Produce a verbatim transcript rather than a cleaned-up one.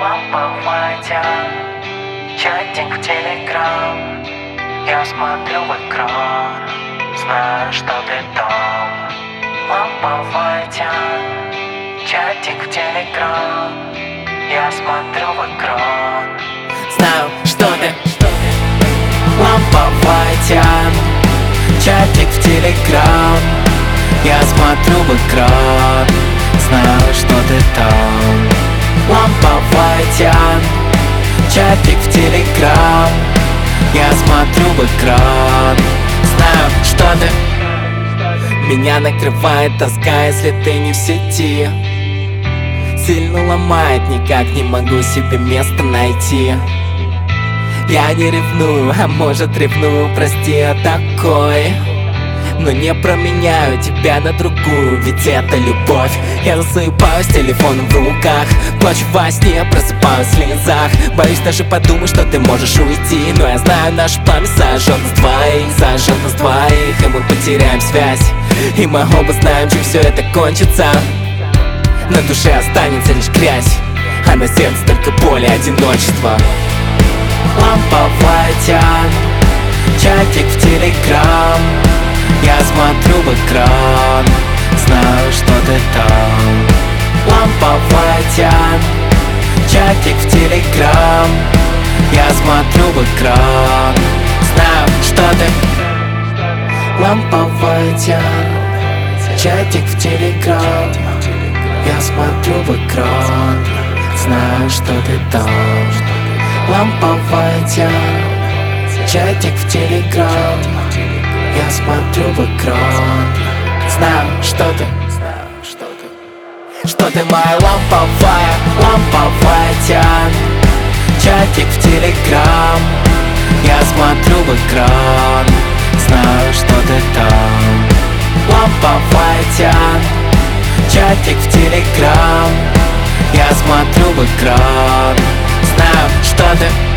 Ламповая тень, чатик в телеграм. Я смотрю в экран, знаю, что ты там. Ламповая тень, чатик в телеграм. Я смотрю в экран, знаю, что ты. Ламповая тень, чатик в телеграм. Я смотрю в экран, знаю, что ты там. Ламповая тень, чатик в телеграм. Я смотрю в экран, знаю, что ты. Меня накрывает тоска, если ты не в сети. Сильно ломает, никак не могу себе места найти. Я не ревную, а может ревную, прости, я такой. Но не променяю тебя на другую, ведь это любовь. Я засыпаю с телефоном в руках, плачу во сне, просыпаюсь в слезах. Боюсь даже подумать, что ты можешь уйти. Но я знаю, наш пламя сожжет нас двоих, сожжет нас двоих, и мы потеряем связь. И мы оба знаем, чем все это кончится. На душе останется лишь грязь, а на сердце только боль и одиночество. Ламповая тень, чатик в телеграм. Я смотрю в экран, знаю, что ты там. Ламповая тень, чатик в телеграм. Я смотрю в экран, знаю, что ты. Ламповая тень, чатик в телеграм. Я смотрю в экран, знаю, что ты там. Ламповая тень, чатик в телеграм. Я смотрю в экран, знаю, что ты. Что ты моя ламповая, ламповая тень, чатик в телеграм. Я смотрю в экран, знаю, что ты там. Ламповая тень, чатик в телеграм. Я смотрю в экран, знаю, что ты.